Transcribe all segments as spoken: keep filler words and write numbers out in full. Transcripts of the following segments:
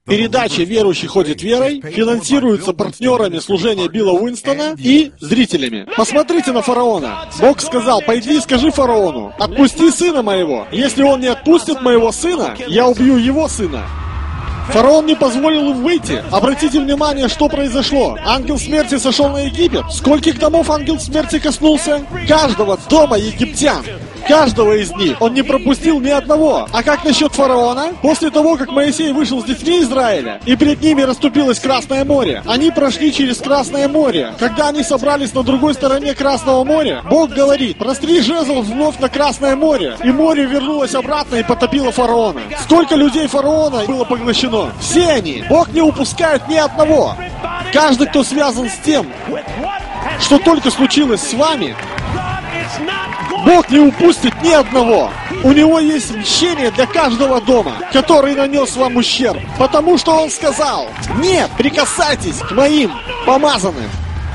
Передача «Верующий ходит верой» финансируется партнерами служения Билла Уинстона и зрителями. Посмотрите на фараона. Бог сказал: «Пойди и скажи фараону, отпусти сына моего. Если он не отпустит моего сына, я убью его сына». Фараон не позволил им выйти. Обратите внимание, что произошло. Ангел смерти сошел на Египет. Скольких домов ангел смерти коснулся? Каждого дома египтян. Каждого из них. Он не пропустил ни одного. А как насчет фараона? После того, как Моисей вышел с детьми Израиля, и перед ними расступилось Красное море, они прошли через Красное море. Когда они собрались на другой стороне Красного моря, Бог говорит: «Простри жезл вновь на Красное море». И море вернулось обратно и потопило фараона. Сколько людей фараона было поглощено? Все они. Бог не упускает ни одного. Каждый, кто связан с тем, что только случилось с вами, Бог не упустит ни одного. У Него есть мщение для каждого дома, который нанес вам ущерб. Потому что Он сказал: «Нет, прикасайтесь к моим помазанным».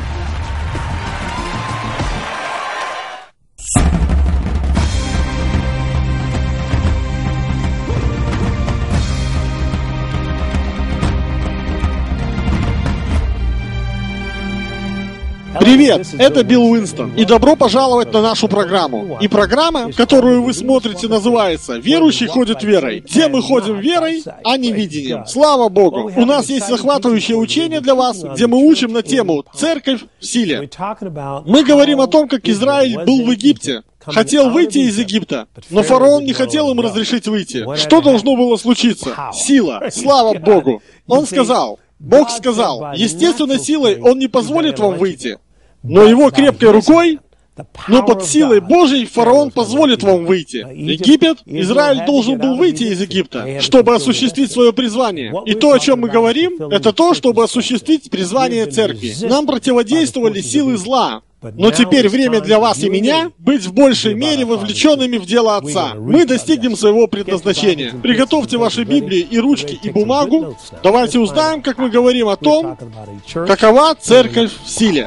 Привет, это Билл Уинстон, и добро пожаловать на нашу программу. И программа, которую вы смотрите, называется «Верующий ходит верой», где мы ходим верой, а не видением. Слава Богу! У нас есть захватывающее учение для вас, где мы учим на тему «Церковь в силе». Мы говорим о том, как Израиль был в Египте, хотел выйти из Египта, но фараон не хотел им разрешить выйти. Что должно было случиться? Сила. Слава Богу! Он сказал, Бог сказал: «Естественной силой Он не позволит вам выйти, но Его крепкой рукой, но под силой Божьей фараон позволит вам выйти». Египет, Израиль должен был выйти из Египта, чтобы осуществить свое призвание. И то, о чем мы говорим, это то, чтобы осуществить призвание церкви. Нам противодействовали силы зла. Но теперь время для вас и меня быть в большей мере вовлеченными в дело Отца. Мы достигнем своего предназначения. Приготовьте ваши Библии и ручки, и бумагу. Давайте узнаем, как мы говорим о том, какова церковь в силе.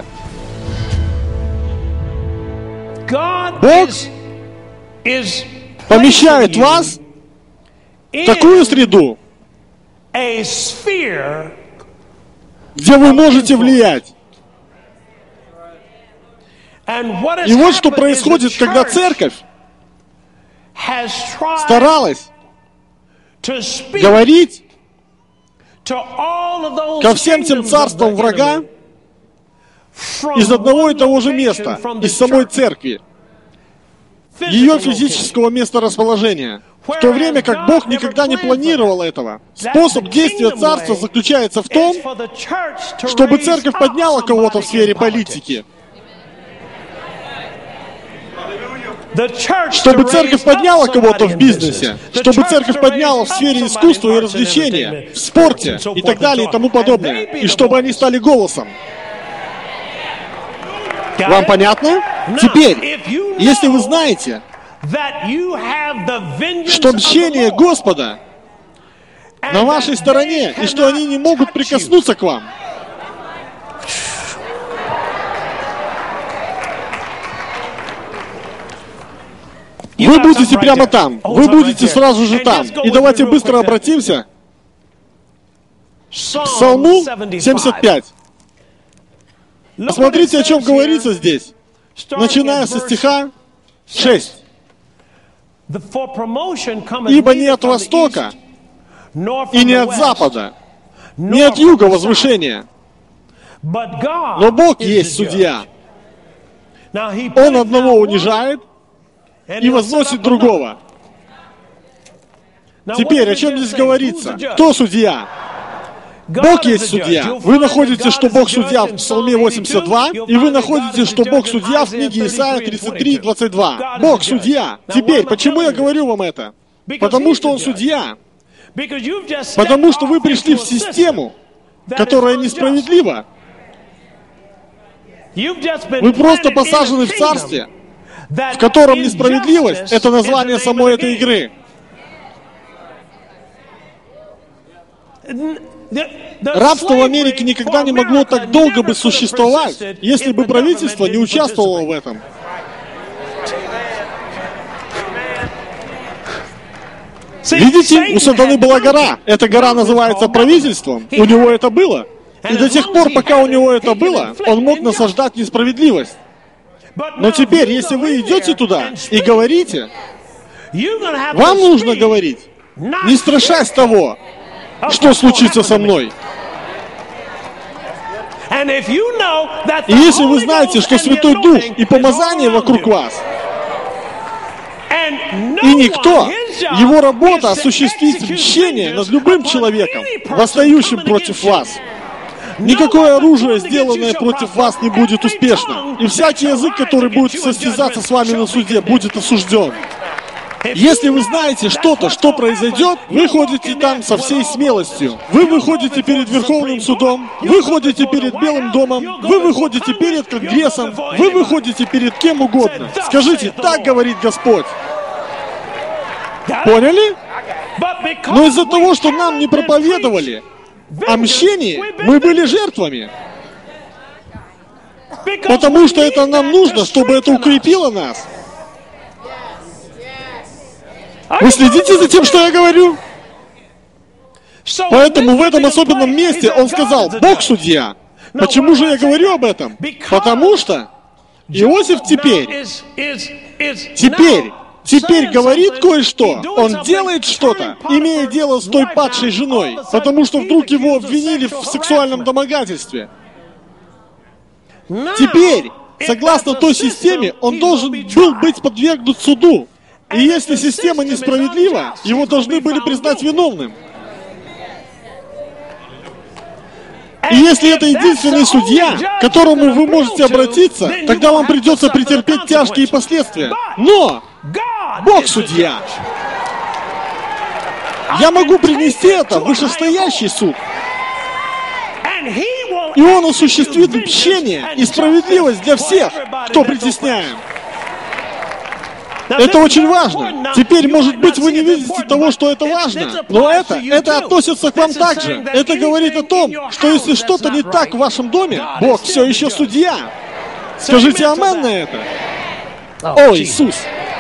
Бог помещает вас в такую среду, где вы можете влиять. И вот что происходит, когда церковь старалась говорить ко всем тем царствам врага из одного и того же места, из самой церкви, ее физического места расположения, в то время как Бог никогда не планировал этого. Способ действия царства заключается в том, чтобы церковь подняла кого-то в сфере политики, чтобы церковь подняла кого-то в бизнесе, чтобы церковь подняла в сфере искусства и развлечения, в спорте и так далее и тому подобное, и чтобы они стали голосом. Вам понятно? Теперь, если вы знаете, что мщение Господа на вашей стороне, и что они не могут прикоснуться к вам, вы будете прямо там, вы будете сразу же там. И давайте быстро обратимся к Псалму семьдесят пять. Посмотрите, о чем говорится здесь, начиная со стиха шесть. «Ибо не от востока и не от запада, не от юга возвышения, но Бог есть судья. Он одного унижает и возносит другого». Теперь, о чем здесь говорится? Кто судья? Бог есть судья. Вы находите, что Бог судья в Псалме восемьдесят два, и вы находите, что Бог судья в книге Исайя тридцать три, двадцать два. Бог судья. Теперь, почему я говорю вам это? Потому что Он судья. Потому что вы пришли в систему, которая несправедлива. Вы просто посажены в царстве, в котором несправедливость — это название самой этой игры. Рабство в Америке никогда не могло так долго бы существовать, если бы правительство не участвовало в этом. Видите, у сатаны была гора. Эта гора называется правительством. У него это было. И до тех пор, пока у него это было, он мог насаждать несправедливость. Но теперь, если вы идете туда и говорите, вам нужно говорить, не страшась того, что случится со мной. И если вы знаете, что Святой Дух и помазание вокруг вас, и никто, его работа осуществить мщение над любым человеком, восстающим против вас, никакое оружие, сделанное против вас, не будет успешно. И всякий язык, который будет состязаться с вами на суде, будет осужден. Если вы знаете что-то, что произойдет, вы ходите там со всей смелостью. Вы выходите перед Верховным судом, вы ходите перед Белым домом, вы выходите перед Конгрессом, вы выходите перед кем угодно. Скажите, так говорит Господь. Поняли? Но из-за того, что нам не проповедовали о мщении, мы были жертвами. Потому что это нам нужно, чтобы это укрепило нас. Вы следите за тем, что я говорю? Поэтому в этом особенном месте он сказал, Бог судья. Почему же я говорю об этом? Потому что Иосиф теперь, теперь, теперь говорит кое-что. Он делает что-то, имея дело с той падшей женой, потому что вдруг его обвинили в сексуальном домогательстве. Теперь, согласно той системе, он должен был быть подвергнут суду. И если система несправедлива, его должны были признать виновным. И если это единственный судья, к которому вы можете обратиться, тогда вам придется претерпеть тяжкие последствия. Но Бог судья. Я могу принести это в вышестоящий суд. И он осуществит мщение и справедливость для всех, кто притесняем. Это очень важно. Теперь, может быть, вы не видите того, что это важно, но это, это относится к вам также. Это говорит о том, что если что-то не так в вашем доме, Бог все еще судья. Скажите амен на это. О, Иисус.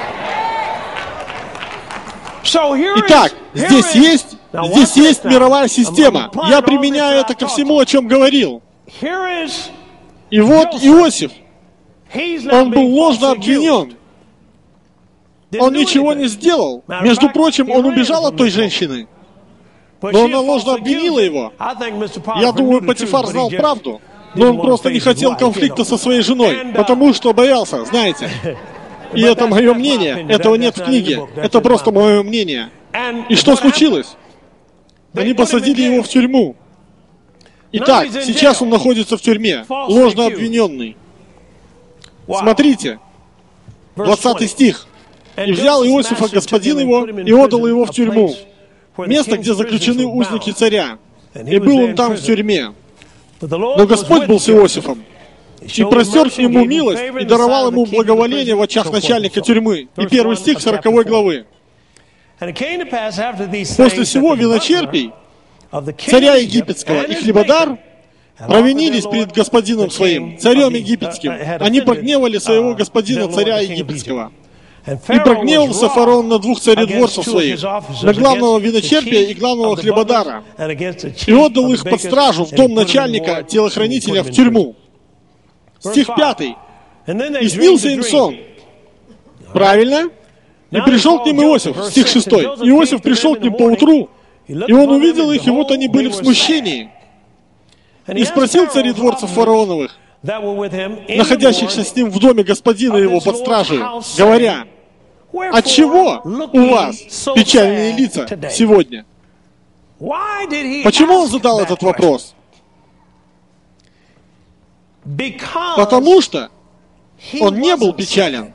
Итак, здесь есть, здесь есть мировая система. Я применяю это ко всему, о чем говорил. И вот Иосиф, он был ложно обвинен. Он ничего не сделал. Между прочим, он убежал от той женщины. Но она ложно обвинила его. Я думаю, Потифар знал правду. Но он просто не хотел конфликта со своей женой. Потому что боялся, знаете. И это мое мнение. Этого нет в книге. Это просто мое мнение. И что случилось? Они посадили его в тюрьму. Итак, сейчас он находится в тюрьме. Ложно обвиненный. Смотрите. двадцатый стих. И взял Иосифа господин его и отдал его в тюрьму, место, где заключены узники царя. И был он там в тюрьме. Но Господь был с Иосифом, и простер к нему милость, и даровал ему благоволение в очах начальника тюрьмы. И первый стих сороковой главы. После всего виночерпий, царя египетского и хлебодар, провинились перед господином своим, царем египетским. Они прогневали своего господина, царя египетского. И прогневался фараон на двух царедворцев своих, на главного виночерпия и главного хлебодара, и отдал их под стражу в дом начальника телохранителя в тюрьму. Стих пятый. И снился им сон. Правильно? И пришел к ним Иосиф. Стих шестой. Иосиф пришел к ним поутру, и он увидел их, и вот они были в смущении. И спросил царедворцев фараоновых, находящихся с ним в доме господина его под стражей, говоря, отчего у вас печальные лица сегодня? Почему он задал этот вопрос? Потому что он не был печален.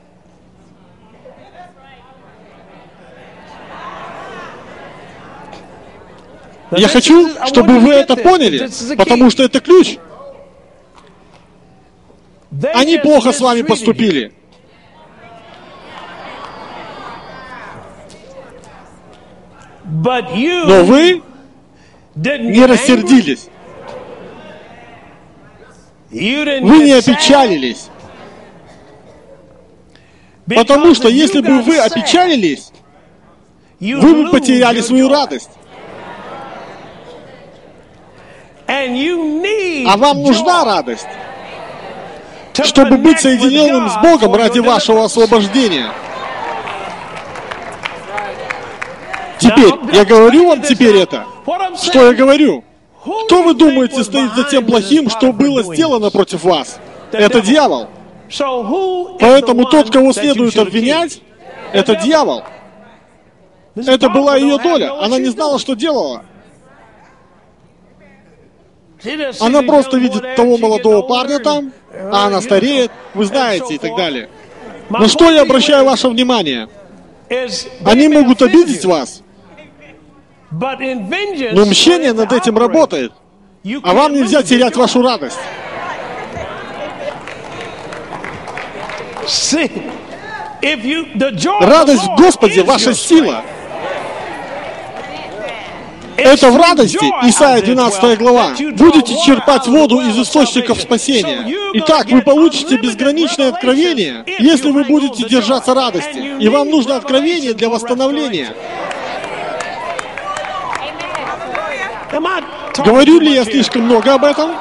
Я хочу, чтобы вы это поняли, потому что это ключ. Они плохо с вами поступили. Но вы не рассердились. Вы не опечалились. Потому что если бы вы опечалились, вы бы потеряли свою радость. А вам нужна радость, чтобы быть соединенным с Богом ради вашего освобождения. Теперь, я говорю вам теперь это. Что я говорю? Кто, вы думаете, стоит за тем плохим, что было сделано против вас? Это дьявол. Поэтому тот, кого следует обвинять, это дьявол. Это была ее доля. Она не знала, что делала. Она просто видит того молодого парня там, а она стареет, вы знаете, и так далее. На что я обращаю ваше внимание? Они могут обидеть вас, но мщение над этим работает, а вам нельзя терять вашу радость. Радость в Господе — ваша сила. Это в радости, Исайя двенадцатая глава, будете черпать воду из источников спасения. Итак, вы получите безграничное откровение, если вы будете держаться радости. И вам нужно откровение для восстановления. Говорю ли я слишком много об этом?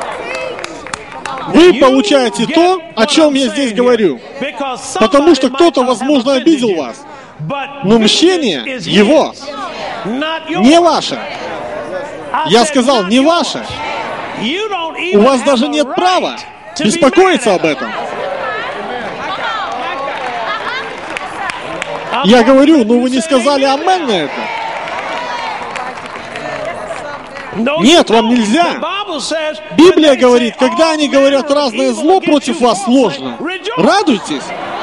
Вы получаете то, о чем я здесь говорю. Потому что кто-то, возможно, обидел вас. Но мщение его, не ваше. Я сказал, не ваше. У вас даже нет права беспокоиться об этом. Я говорю, но вы не сказали амен на это. Нет, вам нельзя. Библия говорит, когда они говорят разное зло против вас ложно, радуйтесь.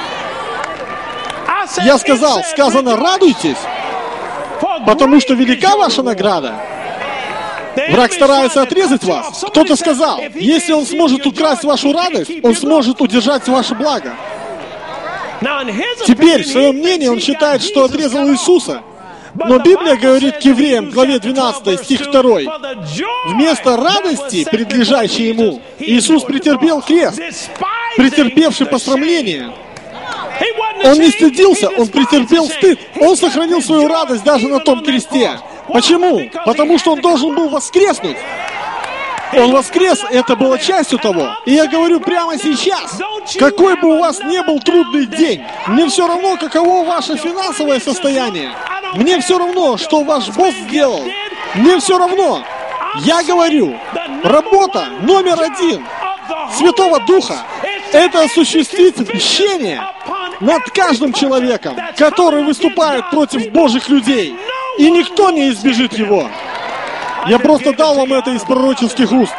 Я сказал, сказано, радуйтесь, потому что велика ваша награда. Враг старается отрезать вас. Кто-то сказал, если он сможет украсть вашу радость, он сможет удержать ваше благо. Теперь, в своем мнении, он считает, что отрезал Иисуса. Но Библия говорит к евреям, главе двенадцатой, стих второй, вместо радости, предлежащей ему, Иисус претерпел крест, претерпевший посрамление. Он не стыдился, он претерпел стыд. Он сохранил свою радость даже на том кресте. Почему? Потому что он должен был воскреснуть. Он воскрес, это было частью того. И я говорю прямо сейчас, какой бы у вас ни был трудный день, мне все равно, каково ваше финансовое состояние. Мне все равно, что ваш босс сделал. Мне все равно. Я говорю, работа номер один Святого Духа — это осуществить мщение над каждым человеком, который выступает против Божьих людей. И никто не избежит его. Я просто дал вам это из пророческих уст.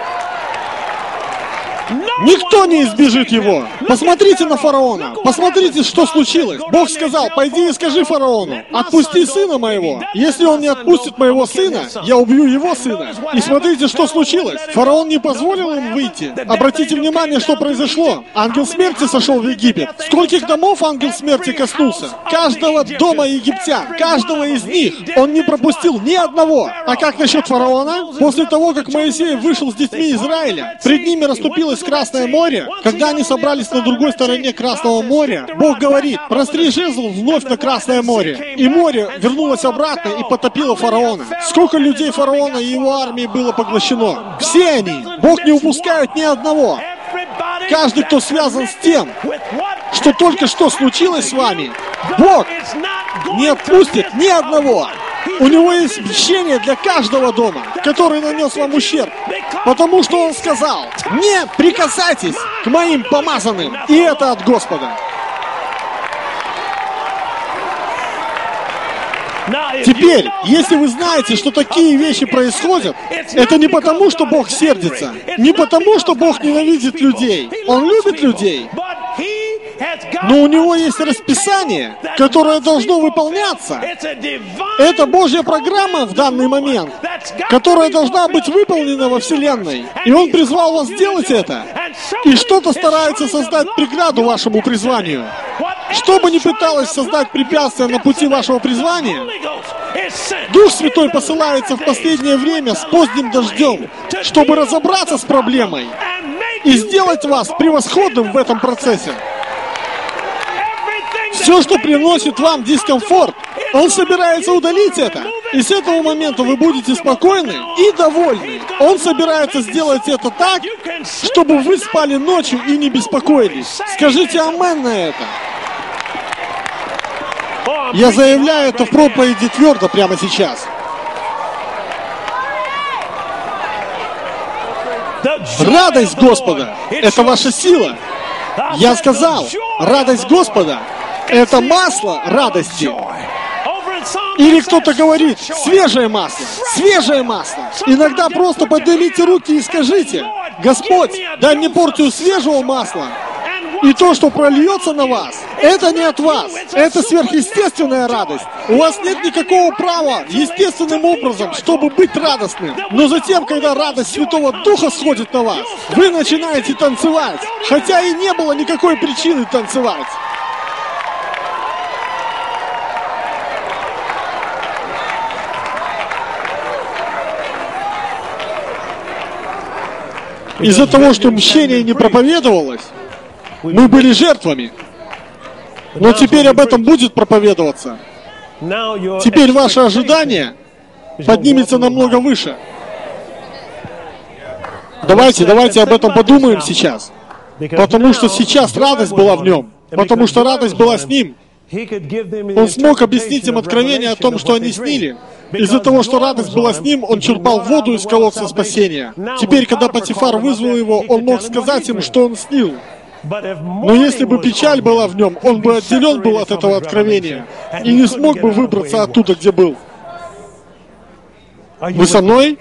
Никто не избежит его. Посмотрите на фараона. Посмотрите, что случилось. Бог сказал, пойди и скажи фараону, отпусти сына моего. Если он не отпустит моего сына, я убью его сына. И смотрите, что случилось. Фараон не позволил им выйти. Обратите внимание, что произошло. Ангел смерти сошел в Египет. Скольких домов ангел смерти коснулся? Каждого дома египтян. Каждого из них. Он не пропустил ни одного. А как насчет фараона? После того, как Моисей вышел с детьми Израиля, пред ними расступилось Красное море. Когда они собрались на другой стороне Красного моря, Бог говорит, простри жезл вновь на Красное море. И море вернулось обратно и потопило фараона. Сколько людей фараона и его армии было поглощено? Все они. Бог не упускает ни одного. Каждый, кто связан с тем, что только что случилось с вами, Бог не отпустит ни одного. У него есть мщение для каждого дома, который нанес вам ущерб. Потому что он сказал, не прикасайтесь к моим помазанным. И это от Господа. Теперь, если вы знаете, что такие вещи происходят, это не потому, что Бог сердится, не потому, что Бог ненавидит людей. Он любит людей. Но у него есть расписание, которое должно выполняться. Это Божья программа в данный момент, которая должна быть выполнена во Вселенной. И Он призвал вас сделать это. И что-то старается создать преграду вашему призванию. Что бы ни пыталось создать препятствия на пути вашего призвания, Дух Святой посылается в последнее время с поздним дождем, чтобы разобраться с проблемой и сделать вас превосходным в этом процессе. Все, что приносит вам дискомфорт, Он собирается удалить это. И с этого момента вы будете спокойны и довольны. Он собирается сделать это так, чтобы вы спали ночью и не беспокоились. Скажите амен на это. Я заявляю это в проповеди твердо прямо сейчас. Радость Господа – это ваша сила. Я сказал, радость Господа – это масло радости. Или кто-то говорит, свежее масло, свежее масло. Иногда просто поднимите руки и скажите, Господь, дай мне порцию свежего масла. И то, что прольется на вас, это не от вас. Это сверхъестественная радость. У вас нет никакого права естественным образом, чтобы быть радостным. Но затем, когда радость Святого Духа сходит на вас, вы начинаете танцевать. Хотя и не было никакой причины танцевать. Из-за того, что мщение не проповедовалось, мы были жертвами. Но теперь об этом будет проповедоваться. Теперь ваше ожидание поднимется намного выше. Давайте, давайте об этом подумаем сейчас. Потому что сейчас радость была в нем. Потому что радость была с ним. Он смог объяснить им откровение о том, что они снили. Из-за того, что радость была с ним, он черпал воду из колодца спасения. Теперь, когда Потифар вызвал его, он мог сказать им, что он снил. Но если бы печаль была в нем, он бы отделен был от этого откровения и не смог бы выбраться оттуда, где был. Вы со мной?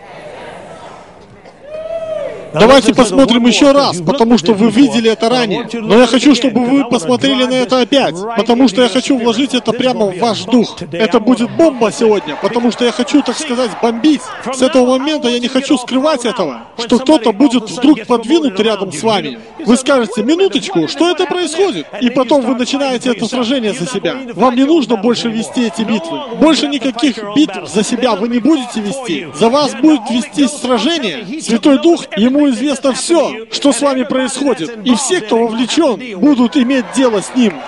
Давайте посмотрим еще раз, потому что вы видели это ранее. Но я хочу, чтобы вы посмотрели на это опять, потому что я хочу вложить это прямо в ваш дух. Это будет бомба сегодня, потому что я хочу, так сказать, бомбить. С этого момента я не хочу скрывать этого, что кто-то будет вдруг подвинут рядом с вами. Вы скажете, минуточку, что это происходит? И потом вы начинаете это сражение за себя. Вам не нужно больше вести эти битвы. Больше никаких битв за себя вы не будете вести. За вас будет вестись сражение. Святой Дух, ему известно все, что с вами происходит. И все, кто вовлечен, будут иметь дело с ним.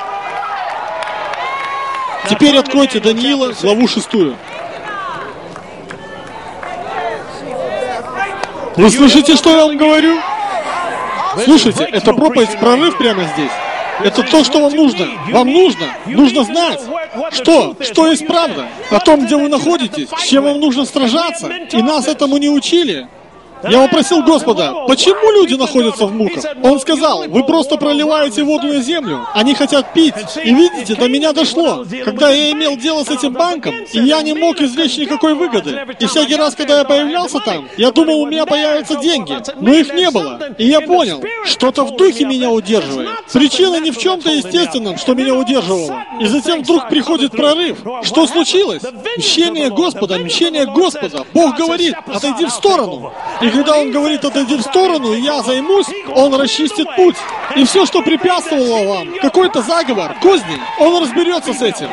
Теперь откройте Даниила, главу шестую. Вы слышите, что я вам говорю? Слушайте, это проповедь, прорыв прямо здесь. Это то, что вам нужно. Вам нужно. Нужно знать, что, что есть правда. О том, где вы находитесь, с чем вам нужно сражаться. И нас этому не учили. Я попросил Господа, почему люди находятся в муках? Он сказал, вы просто проливаете воду на землю. Они хотят пить. И видите, до меня дошло. Когда я имел дело с этим банком, и я не мог извлечь никакой выгоды. И всякий раз, когда я появлялся там, я думал, у меня появятся деньги. Но их не было. И я понял, что-то в духе меня удерживает. Причина не в чем-то естественном, что меня удерживало. И затем вдруг приходит прорыв. Что случилось? Мщение Господа, мщение Господа. Бог говорит, отойди в сторону. И когда Он говорит, отойди в сторону, и я займусь, Он расчистит путь. И все, что препятствовало вам, какой-то заговор, козни, Он разберется с этим.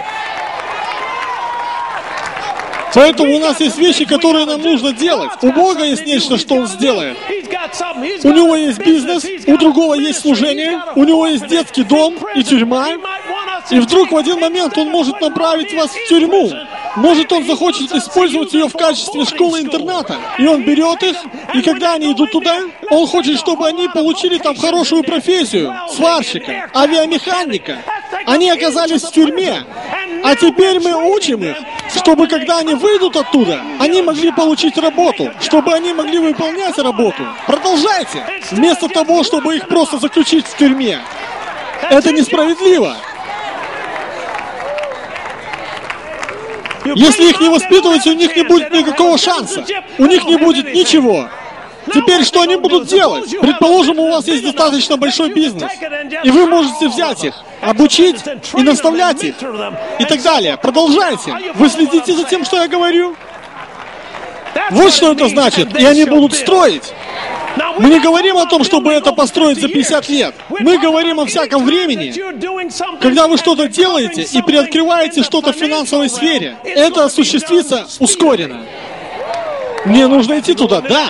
Поэтому у нас есть вещи, которые нам нужно делать. У Бога есть нечто, что Он сделает. У Него есть бизнес, у другого есть служение, у Него есть детский дом и тюрьма. И вдруг в один момент Он может направить вас в тюрьму. Может, Он захочет использовать ее в качестве школы-интерната. И Он берет их, и когда они идут туда, Он хочет, чтобы они получили там хорошую профессию. Сварщика, авиамеханика. Они оказались в тюрьме. А теперь мы учим их, чтобы когда они выйдут оттуда, они могли получить работу, чтобы они могли выполнять работу. Продолжайте, вместо того, чтобы их просто заключить в тюрьме. Это несправедливо. Если их не воспитывать, у них не будет никакого шанса. У них не будет ничего. Теперь что они будут делать? Предположим, у вас есть достаточно большой бизнес, и вы можете взять их, обучить и наставлять их, и так далее. Продолжайте. Вы следите за тем, что я говорю? Вот что это значит. И они будут строить. Мы не говорим о том, чтобы это построить за пятьдесят лет. Мы говорим о всяком времени. Когда вы что-то делаете и приоткрываете что-то в финансовой сфере, это осуществится ускоренно. Мне нужно идти туда, да.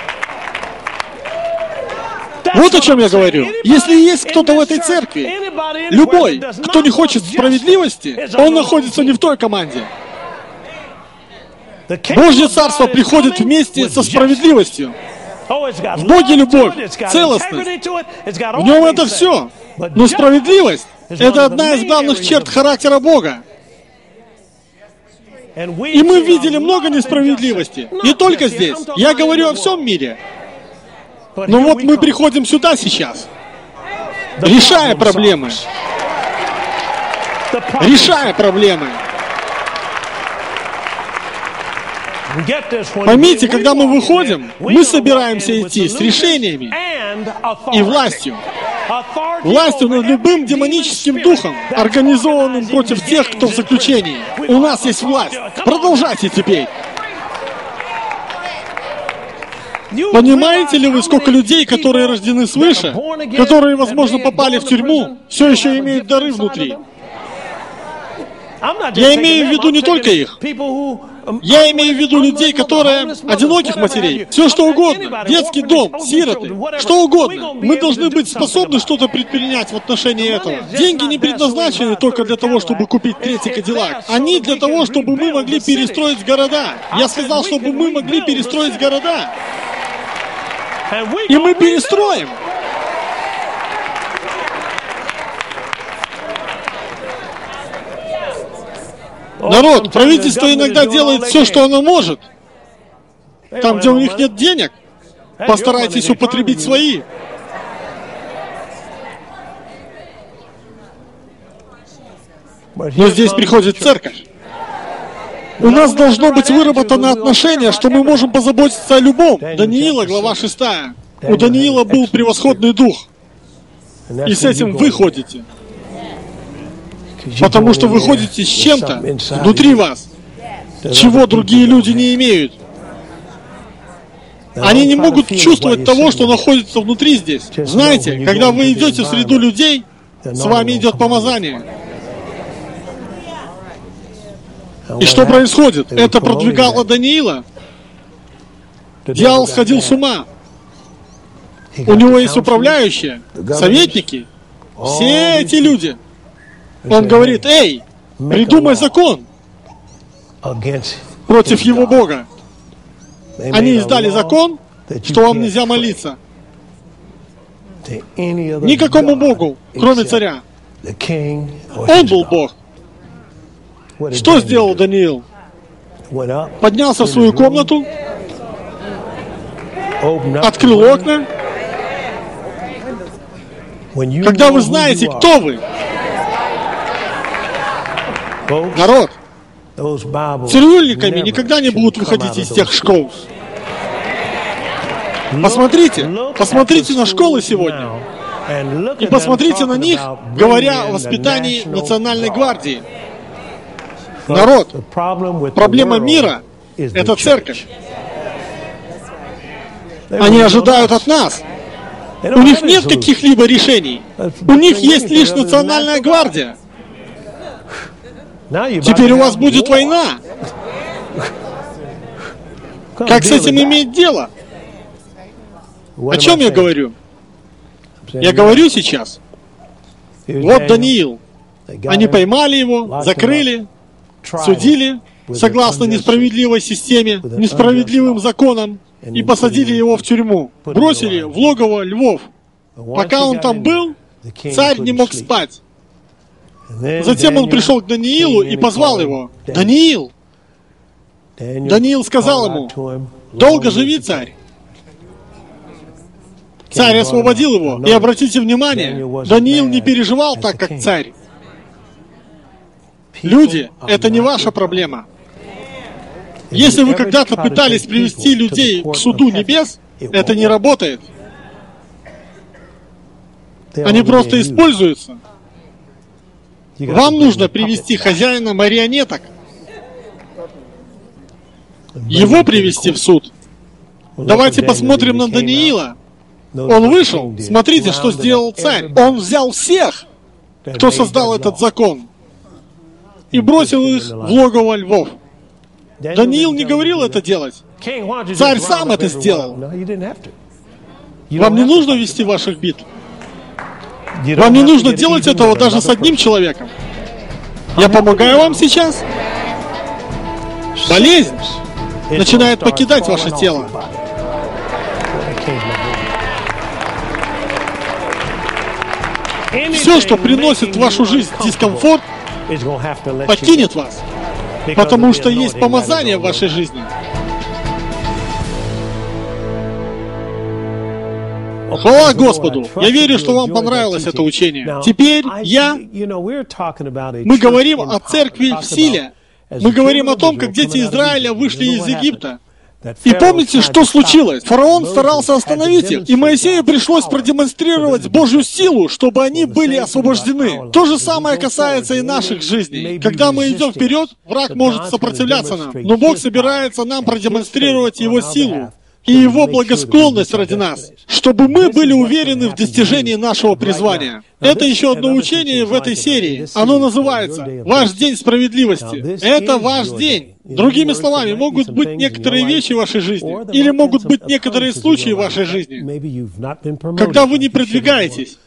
Вот о чем я говорю. Если есть кто-то в этой церкви, Любой, кто не хочет справедливости, он находится не в той команде. Божье Царство приходит вместе со справедливостью. В Боге любовь, целостность. В нем это все. Но справедливость — это одна из главных черт характера Бога. И мы видели много несправедливости. Не только здесь. Я говорю о всем мире. Но вот мы приходим сюда сейчас, решая проблемы. Решая проблемы. Поймите, когда мы выходим, мы собираемся идти с решениями и властью. Властью над любым демоническим духом, организованным против тех, кто в заключении. У нас есть власть. Продолжайте теперь. Понимаете ли вы, сколько людей, которые рождены свыше, которые, возможно, попали в тюрьму, все еще имеют дары внутри? Я имею в виду не только их. Я имею в виду людей, которые одиноких матерей. Все что угодно. Детский дом, сироты, что угодно. Мы должны быть способны что-то предпринять в отношении этого. Деньги не предназначены только для того, чтобы купить третий Кадиллак. Они для того, чтобы мы могли перестроить города. Я сказал, чтобы мы могли перестроить города. И мы перестроим. Народ, правительство иногда делает все, что оно может. Там, где у них нет денег, постарайтесь употребить свои. Но здесь приходит церковь. У нас должно быть выработано отношение, что мы можем позаботиться о любом. Даниила, глава шестая. У Даниила был превосходный дух. И с этим вы ходите. Потому что вы ходите с чем-то внутри вас, чего другие люди не имеют. Они не могут чувствовать того, что находится внутри здесь. Знаете, когда вы идете в среду людей, с вами идет помазание. И что происходит? Это продвигало Даниила. Дьявол сходил с ума. У него есть управляющие, советники, все эти люди. Он говорит: эй, придумай закон против его Бога. Они издали закон, что вам нельзя молиться никакому Богу, кроме царя. Он был Бог. Что сделал Даниил? Поднялся в свою комнату, открыл окна. Когда вы знаете, кто вы, народ, цирюльниками никогда не будут выходить из тех школ. Посмотрите, посмотрите на школы сегодня. И посмотрите на них, говоря о воспитании Национальной гвардии. Народ, проблема мира — это церковь. Они ожидают от нас. У них нет каких-либо решений. У них есть лишь Национальная гвардия. Теперь у вас будет война. Как с этим иметь дело? О чем я говорю? Я говорю сейчас. Вот Даниил. Они поймали его, закрыли, судили, согласно несправедливой системе, несправедливым законам, и посадили его в тюрьму. Бросили в логово львов. Пока он там был, царь не мог спать. Затем он пришел к Даниилу и позвал его. Даниил! Даниил сказал ему: долго живи, царь. Царь освободил его. И обратите внимание, Даниил не переживал так, как царь. Люди — это не ваша проблема. Если вы когда-то пытались привести людей к суду небес, это не работает. Они просто используются. Вам нужно привести хозяина марионеток. Его привести в суд. Давайте посмотрим на Даниила. Он вышел. Смотрите, что сделал царь. Он взял всех, кто создал этот закон, и бросил их в логово львов. Даниил не говорил это делать. Царь сам это сделал. Вам не нужно вести ваших битв. Вам не нужно делать этого даже с одним человеком. Я помогаю вам сейчас. Болезнь начинает покидать ваше тело. Все, что приносит в вашу жизнь дискомфорт, покинет вас, потому что есть помазание в вашей жизни. Хвала Господу! Я верю, что вам понравилось это учение. Теперь я... Мы говорим о церкви в силе. Мы говорим о том, как дети Израиля вышли из Египта. И помните, что случилось? Фараон старался остановить их, и Моисею пришлось продемонстрировать Божью силу, чтобы они были освобождены. То же самое касается и наших жизней. Когда мы идем вперед, враг может сопротивляться нам, но Бог собирается нам продемонстрировать Его силу и Его благосклонность ради нас, чтобы мы были уверены в достижении нашего призвания. Это еще одно учение в этой серии. Оно называется «Ваш день справедливости». Это ваш день. Другими словами, могут быть некоторые вещи в вашей жизни, или могут быть некоторые случаи в вашей жизни, когда вы не продвигаетесь.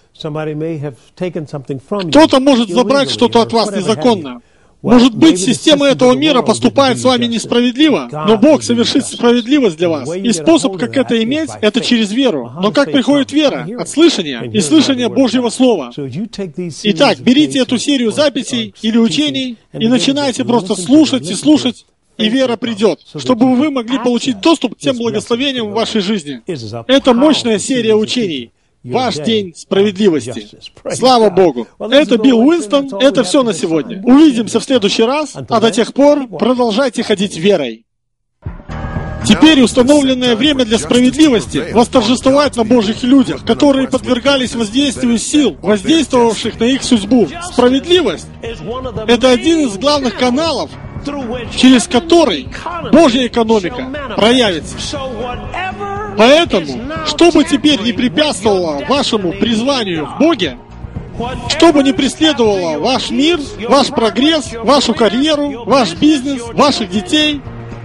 Кто-то может забрать что-то от вас незаконно. Может быть, система этого мира поступает с вами несправедливо, но Бог совершит справедливость для вас. И способ, как это иметь, это через веру. Но как приходит вера? От слышания. И слышания Божьего Слова. Итак, берите эту серию записей или учений и начинайте просто слушать и слушать, и вера придет, чтобы вы могли получить доступ к тем благословениям в вашей жизни. Это мощная серия учений. Ваш день справедливости. Слава Богу. Это Билл Уинстон. Это все на сегодня. Увидимся в следующий раз, а до тех пор продолжайте ходить верой. Теперь установленное время для справедливости восторжествовать на Божьих людях, которые подвергались воздействию сил, воздействовавших на их судьбу. Справедливость — это один из главных каналов, через который Божья экономика проявится. Поэтому, что бы теперь не препятствовало вашему призванию в Боге, что бы ни преследовало ваш мир, ваш прогресс, вашу карьеру, ваш бизнес, ваших детей,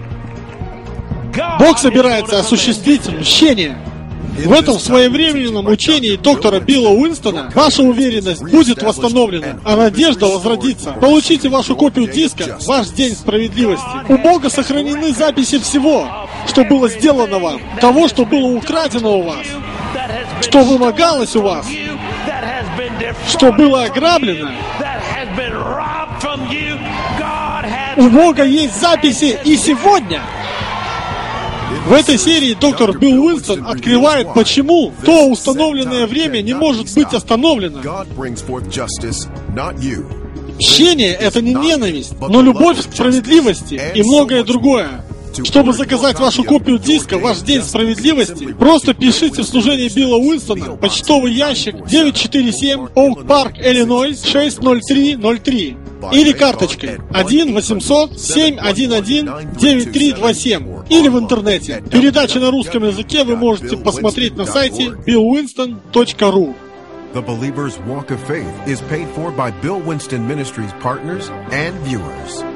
Бог собирается осуществить мщение. В этом своевременном учении доктора Билла Уинстона ваша уверенность будет восстановлена, а надежда возродится. Получите вашу копию диска «Ваш день справедливости». У Бога сохранены записи всего, что было сделано вам, того, что было украдено у вас, что вымогалось у вас, что было ограблено. У Бога есть записи и сегодня. В этой серии доктор Билл Уинстон открывает, почему то установленное время не может быть остановлено. Мщение — это не ненависть, но любовь к справедливости и многое другое. Чтобы заказать вашу копию диска «Ваш день справедливости», просто пишите в служение Билла Уинстона, почтовый ящик девятьсот сорок семь, Оук Парк, Иллинойс, шесть ноль три ноль три. Или карточкой один восемьсот семь один один девять три два семь. Или в интернете. Передачи на русском языке вы можете посмотреть на сайте билл уинстон точка ру. The Believer's Walk of Faith is paid for by Bill Winston Ministries partners and viewers.